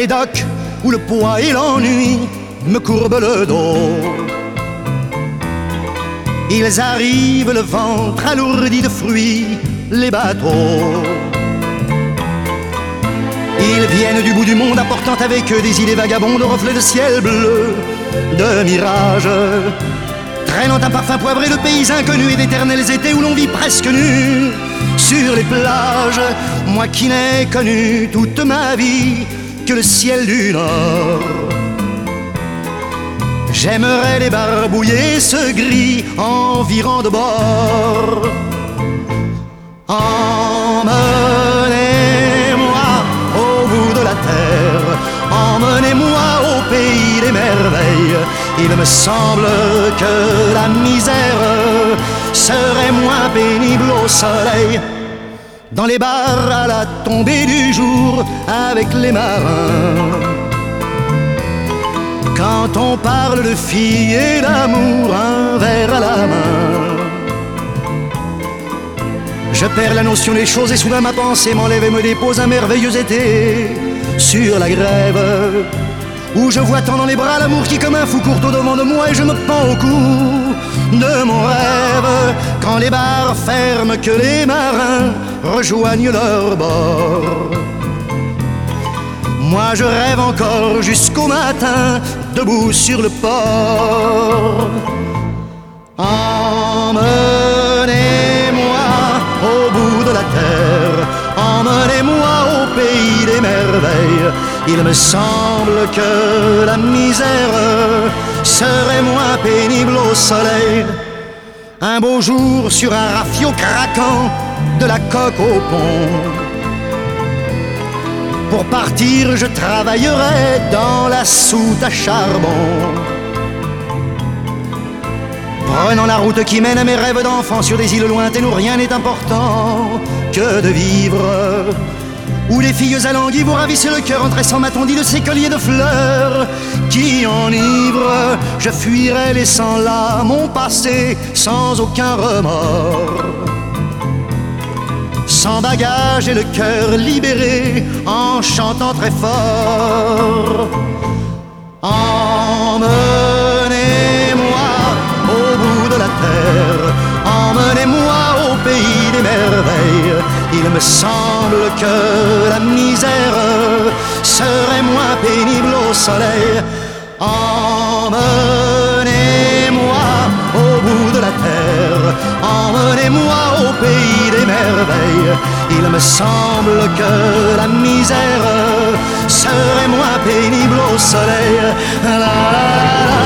les docks où le poids et l'ennui me courbent le dos. Ils arrivent le ventre alourdi de fruits, les bateaux. Ils viennent du bout du monde apportant avec eux des idées vagabondes, reflets de ciel bleu, de mirages, traînant un parfum poivré de pays inconnus et d'éternels étés où l'on vit presque nu sur les plages. Moi qui n'ai connu toute ma vie que le ciel du Nord, j'aimerais les barbouiller ce gris environ de bord. Emmenez-moi au bout de la terre, emmenez-moi au pays des merveilles. Il me semble que la misère serait moins pénible au soleil, dans les bars à la tombée du jour avec les marins. Quand on parle de filles et d'amour, un verre à la main, je perds la notion des choses et soudain ma pensée m'enlève et me dépose un merveilleux été sur la grève, où je vois tant dans les bras l'amour qui comme un fou court au devant de moi et je me pends au cou de mon rêve. Quand les bars ferment, que les marins rejoignent leur bord, moi je rêve encore jusqu'au matin, debout sur le port. Emmenez-moi au bout de la terre, emmenez-moi au pays des merveilles. Il me semble que la misère serait moins pénible au soleil. Un beau jour sur un rafio craquant de la coque au pont, pour partir, je travaillerai dans la soute à charbon, prenant la route qui mène à mes rêves d'enfant sur des îles lointaines où rien n'est important que de vivre, où les filles alanguies vous ravissent le cœur en tressant ma tondie de ces colliers de fleurs qui enivrent. Je fuirai laissant là mon passé sans aucun remords, sans bagage et le cœur libéré, en chantant très fort. Emmenez-moi au bout de la terre, emmenez-moi au pays des merveilles. Il me semble que la misère serait moins pénible au soleil. Emmenez-moi au bout de la terre, emmenez-moi au pays des merveilles. Il me semble que la misère serait moins pénible au soleil. La, la, la, la.